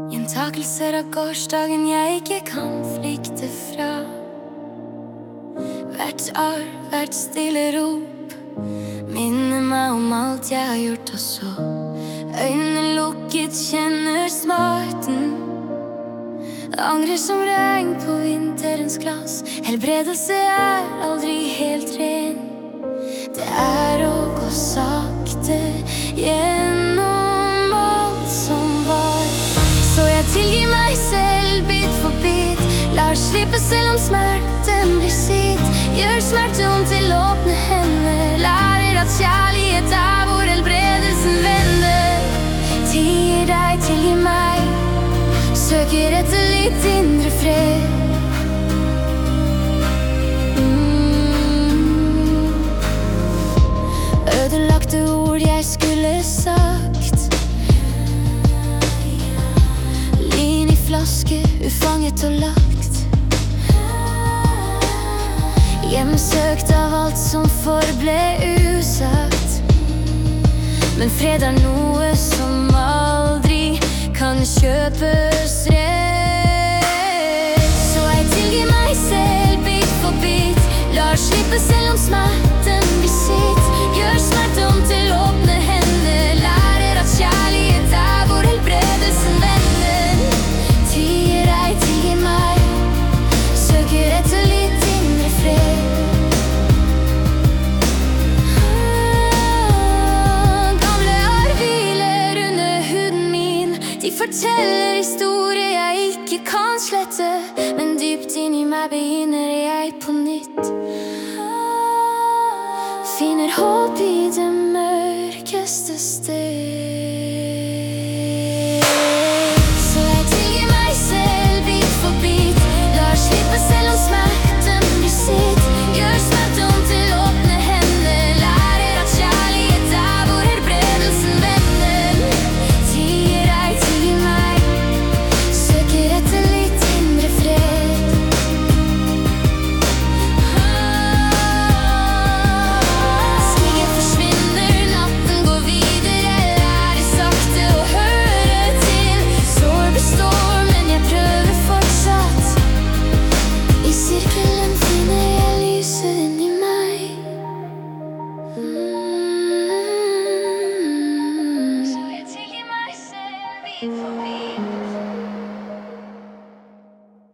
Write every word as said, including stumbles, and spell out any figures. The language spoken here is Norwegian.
Gjentakelser av gårsdagen jeg ikke kan flykte fra. Hvert arv, hvert stille rop minner meg om alt jeg har gjort, og så øynene lukket, kjenner smerten. Angrer som regn på vinterens glass. Helbredelse er aldri helt ren. Det er å gå sakte gjennom alt som var. Så jeg tilgir meg selv bit for bit. Lar slippe selv om smerten blir sitt. Gjør smerte om til åpne hender. Lærer at kjærlighet er hvor helbredelsen vender. Tier deg, tilgir meg. Søker etter litt indre fred. mm. Ødelagte ord jeg skulle sagt. Lin i flaske, ufanget og lagt. Hjemsøkt av alt som forble usagt. Men fred er noe som aldri kan kjøpes rett. Så jeg tilgir meg selv bit for bit. Lar slippe selv om smerten blir sitt. Gjør smerte om til åpne hender. Lærer at kjærlighet er hvor helbredelsen vender. Tier deg, tilgir meg. Søker etter litt indre fred. De forteller historier jeg ikke kan slette, men dypt inni meg begynner jeg på nytt. Finner håp i det mørkeste sted.